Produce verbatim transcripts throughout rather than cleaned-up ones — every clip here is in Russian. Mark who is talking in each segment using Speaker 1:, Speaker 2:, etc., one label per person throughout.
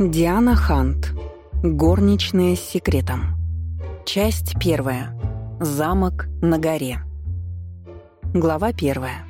Speaker 1: Диана Хант. Горничная с секретом. Часть первая. Замок на горе. Глава первая.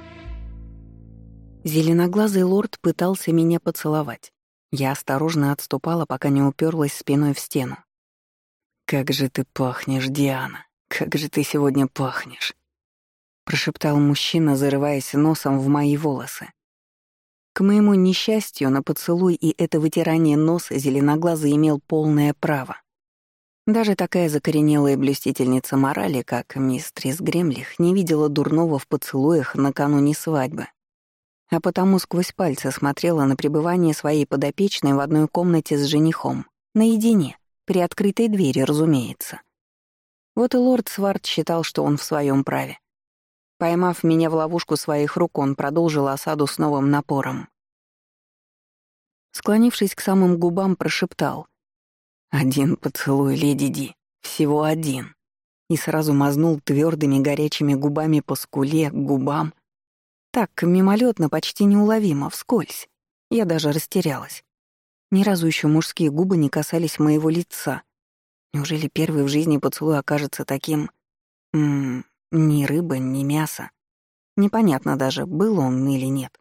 Speaker 1: Зеленоглазый лорд пытался меня поцеловать. Я осторожно отступала, пока не уперлась спиной в стену. «Как же ты пахнешь, Диана! Как же ты сегодня пахнешь!» Прошептал мужчина, зарываясь носом в мои волосы. К моему несчастью, на поцелуй и это вытирание носа зеленоглазый имел полное право. Даже такая закоренелая блюстительница морали, как мистрис Гремлих, не видела дурного в поцелуях накануне свадьбы, а потому сквозь пальцы смотрела на пребывание своей подопечной в одной комнате с женихом, наедине, при открытой двери, разумеется. Вот и лорд Сварт считал, что он в своем праве. Поймав меня в ловушку своих рук, он продолжил осаду с новым напором. Склонившись к самым губам, прошептал: «Один поцелуй, леди Ди, всего один», и сразу мазнул твердыми горячими губами по скуле, к губам. Так, мимолетно, почти неуловимо, вскользь. Я даже растерялась. Ни разу еще мужские губы не касались моего лица. Неужели первый в жизни поцелуй окажется таким... М-м, ни рыба, ни мясо. Непонятно даже, был он или нет.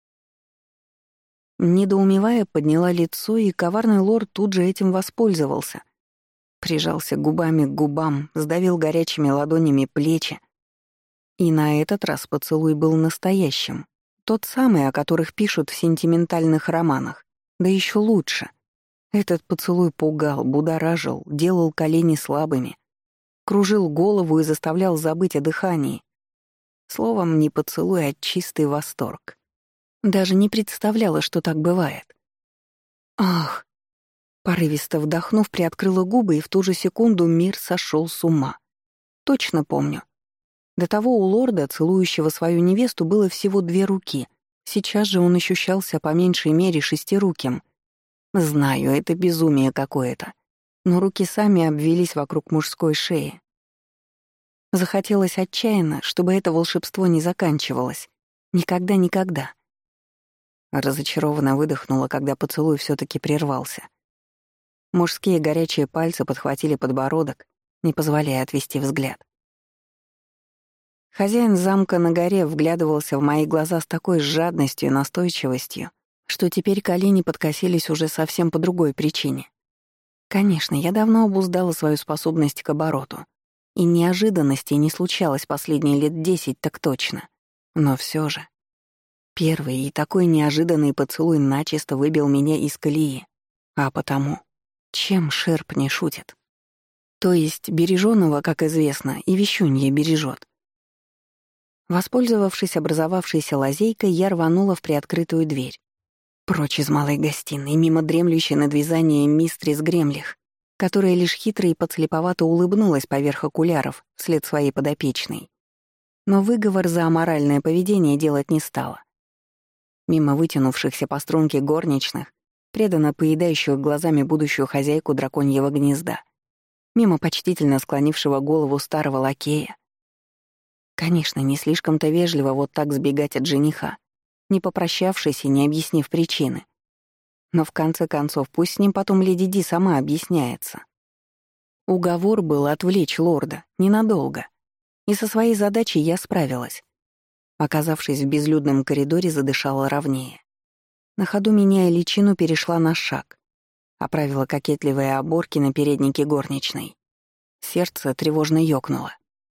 Speaker 1: Недоумевая, подняла лицо, и коварный лорд тут же этим воспользовался. Прижался губами к губам, сдавил горячими ладонями плечи. И на этот раз поцелуй был настоящим. Тот самый, о которых пишут в сентиментальных романах. Да еще лучше. Этот поцелуй пугал, будоражил, делал колени слабыми, кружил голову и заставлял забыть о дыхании. Словом, не поцелуй, а чистый восторг. Даже не представляла, что так бывает. Ах! Порывисто вдохнув, приоткрыла губы, и в ту же секунду мир сошел с ума. Точно помню. До того у лорда, целующего свою невесту, было всего две руки. Сейчас же он ощущался по меньшей мере шестируким. Знаю, это безумие какое-то. Но руки сами обвились вокруг мужской шеи. Захотелось отчаянно, чтобы это волшебство не заканчивалось. Никогда-никогда. Разочарованно выдохнула, когда поцелуй все-таки прервался. Мужские горячие пальцы подхватили подбородок, не позволяя отвести взгляд. Хозяин замка на горе вглядывался в мои глаза с такой жадностью и настойчивостью, что теперь колени подкосились уже совсем по другой причине. Конечно, я давно обуздала свою способность к обороту, и неожиданностей не случалось последние лет десять, так точно. Но все же... Первый и такой неожиданный поцелуй начисто выбил меня из колеи. А потому, чем шерп не шутит? То есть бережёного, как известно, и вещунья бережет. Воспользовавшись образовавшейся лазейкой, я рванула в приоткрытую дверь. Прочь из малой гостиной, мимо дремлющей над вязанием мистрис Гремлих, которая лишь хитро и подслеповато улыбнулась поверх окуляров вслед своей подопечной. Но выговор за аморальное поведение делать не стала. Мимо вытянувшихся по струнке горничных, преданно поедающих глазами будущую хозяйку драконьего гнезда, мимо почтительно склонившего голову старого лакея. Конечно, не слишком-то вежливо вот так сбегать от жениха, не попрощавшись и не объяснив причины. Но в конце концов, пусть с ним потом леди Ди сама объясняется. Уговор был отвлечь лорда, ненадолго. И со своей задачей я справилась. Оказавшись в безлюдном коридоре, задышала ровнее. На ходу, меняя личину, перешла на шаг. Оправила кокетливые оборки на переднике горничной. Сердце тревожно ёкнуло.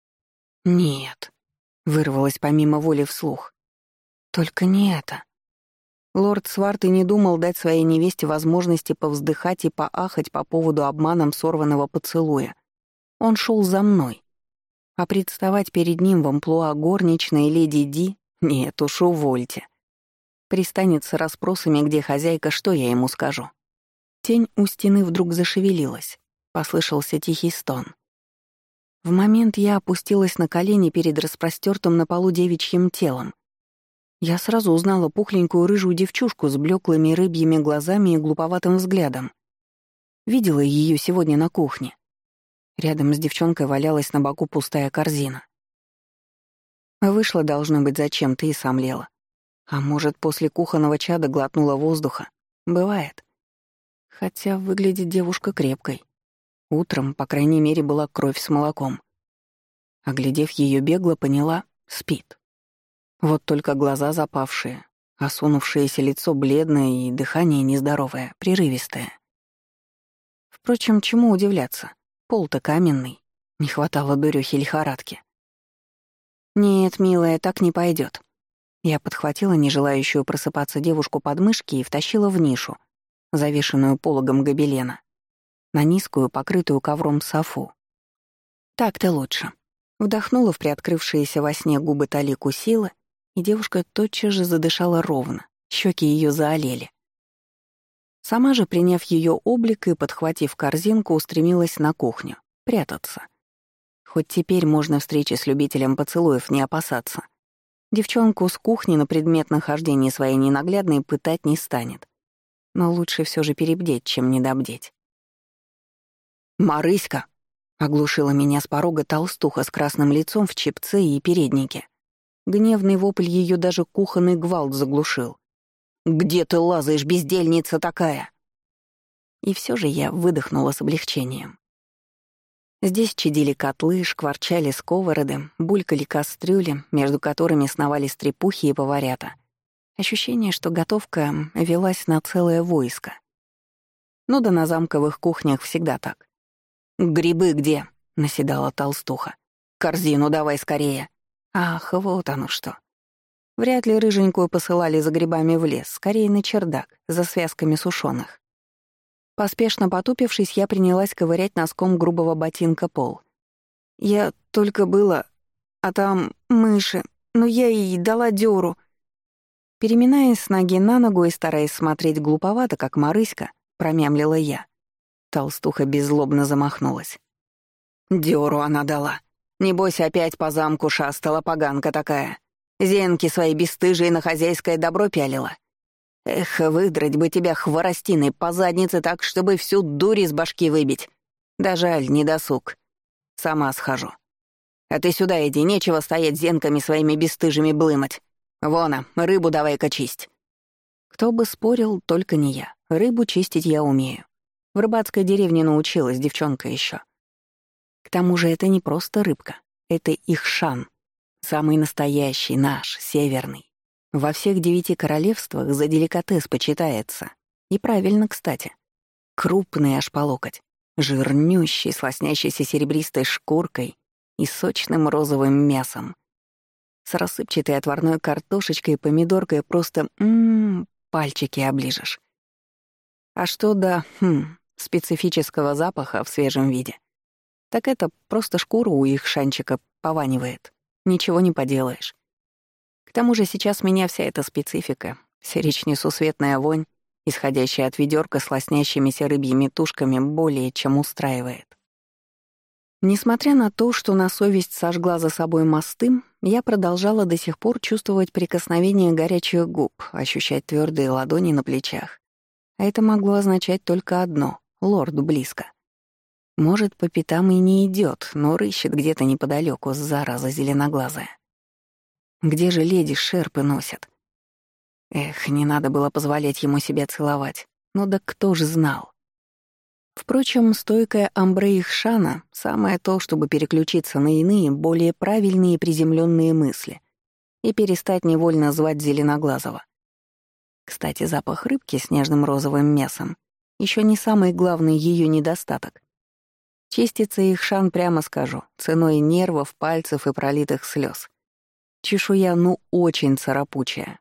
Speaker 1: «Нет», — вырвалось помимо воли вслух. «Только не это». Лорд Сварт и не думал дать своей невесте возможности повздыхать и поахать по поводу обманом сорванного поцелуя. Он шел за мной. А представать перед ним в амплуа горничной леди Ди — нет уж, увольте. Пристанет с расспросами, где хозяйка, что я ему скажу. Тень у стены вдруг зашевелилась. Послышался тихий стон. В момент я опустилась на колени перед распростертым на полу девичьим телом. Я сразу узнала пухленькую рыжую девчушку с блеклыми рыбьими глазами и глуповатым взглядом. Видела ее сегодня на кухне. Рядом с девчонкой валялась на боку пустая корзина. Вышла, должно быть, зачем-то и сомлела. А может, после кухонного чада глотнула воздуха. Бывает. Хотя выглядит девушка крепкой. Утром, по крайней мере, была кровь с молоком. Оглядев ее бегло, поняла — спит. Вот только глаза запавшие, осунувшееся лицо бледное и дыхание нездоровое, прерывистое. Впрочем, чему удивляться? Пол-то каменный. Не хватало дурёхи лихорадки. «Нет, милая, так не пойдет. Я подхватила нежелающую просыпаться девушку под мышки и втащила в нишу, завешенную пологом гобелена, на низкую, покрытую ковром софу. Так-то лучше. Вдохнула в приоткрывшиеся во сне губы талику силы, и девушка тотчас же задышала ровно, щеки ее заолели. Сама же, приняв ее облик и подхватив корзинку, устремилась на кухню, прятаться. Хоть теперь можно встречи с любителем поцелуев не опасаться. Девчонку с кухни на предмет нахождения своей ненаглядной пытать не станет. Но лучше все же перебдеть, чем недобдеть. «Марыська!» — оглушила меня с порога толстуха с красным лицом в чепце и переднике. Гневный вопль ее даже кухонный гвалт заглушил. «Где ты лазаешь, бездельница такая?» И все же я выдохнула с облегчением. Здесь чадили котлы, шкварчали сковороды, булькали кастрюли, между которыми сновали стрепухи и поварята. Ощущение, что готовка велась на целое войско. Ну да на замковых кухнях всегда так. «Грибы где?» — наседала толстуха. «Корзину давай скорее». Ах, вот оно что. Вряд ли рыженькую посылали за грибами в лес, скорее на чердак, за связками сушёных. Поспешно потупившись, я принялась ковырять носком грубого ботинка пол. Я только было... А там мыши. Ну я ей дала дёру. Переминаясь с ноги на ногу и стараясь смотреть глуповато, как Марыська, промямлила я. Толстуха беззлобно замахнулась. Дёру она дала. Небось, опять по замку шастала поганка такая. Зенки свои бесстыжие на хозяйское добро пялила. Эх, выдрать бы тебя хворостиной по заднице так, чтобы всю дурь из башки выбить. Да жаль, не досуг. Сама схожу. А ты сюда иди, нечего стоять зенками своими бесстыжими блымать. Вон, рыбу давай-ка чисть. Кто бы спорил, только не я. Рыбу чистить я умею. В рыбацкой деревне научилась, девчонка еще. К тому же это не просто рыбка. Это их шан. Самый настоящий, наш, северный. Во всех девяти королевствах за деликатес почитается. И правильно, кстати. Крупный аж по локоть, жирнющий, с лоснящейся серебристой шкуркой и сочным розовым мясом. С рассыпчатой отварной картошечкой и помидоркой просто м-м, пальчики оближешь. А что до, хм, специфического запаха в свежем виде, так это просто шкура у их шанчика пованивает. Ничего не поделаешь. К тому же сейчас меня вся эта специфика, сирич несусветная вонь, исходящая от ведёрка с лоснящимися рыбьими тушками, более чем устраивает. Несмотря на то, что на совесть сожгла за собой мосты, я продолжала до сих пор чувствовать прикосновение горячих губ, ощущать твёрдые ладони на плечах. А это могло означать только одно — лорд близко. Может, по пятам и не идёт, но рыщет где-то неподалёку, зараза зеленоглазая. Где же леди шерпы носят? Эх, не надо было позволять ему себя целовать. Ну да кто ж знал? Впрочем, стойкая амбре их шана — самое то, чтобы переключиться на иные, более правильные и приземленные мысли и перестать невольно звать Зеленоглазого. Кстати, запах рыбки с нежным розовым мясом — еще не самый главный ее недостаток. Чистится их шан, прямо скажу, ценой нервов, пальцев и пролитых слез. Чешуя ну очень царапучая.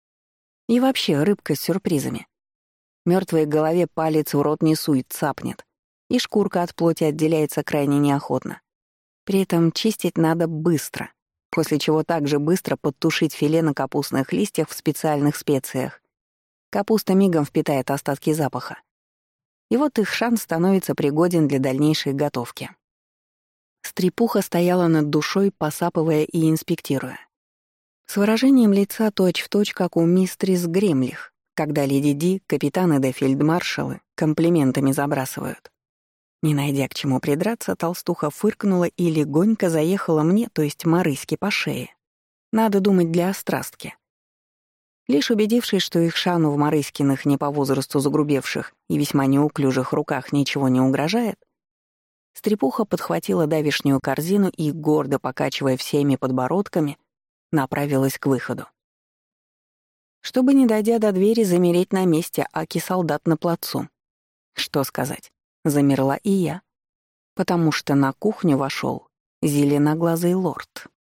Speaker 1: И вообще рыбка с сюрпризами. Мертвой голове палец в рот не сует, цапнет. И шкурка от плоти отделяется крайне неохотно. При этом чистить надо быстро, после чего также быстро подтушить филе на капустных листьях в специальных специях. Капуста мигом впитает остатки запаха. И вот их шанс становится пригоден для дальнейшей готовки. Стрепуха стояла над душой, посапывая и инспектируя. С выражением лица точь-в-точь, как у мистрис Гремлих, когда леди Ди, капитаны да фельдмаршалы комплиментами забрасывают. Не найдя к чему придраться, толстуха фыркнула и легонько заехала мне, то есть Марыське, по шее. Надо думать, для острастки. Лишь убедившись, что их шану в Марыськиных не по возрасту загрубевших и весьма неуклюжих руках ничего не угрожает, стрепуха подхватила давишнюю корзину и, гордо покачивая всеми подбородками, направилась к выходу. Чтобы, не дойдя до двери, замереть на месте, аки солдат на плацу. Что сказать, замерла и я, потому что на кухню вошел зеленоглазый лорд.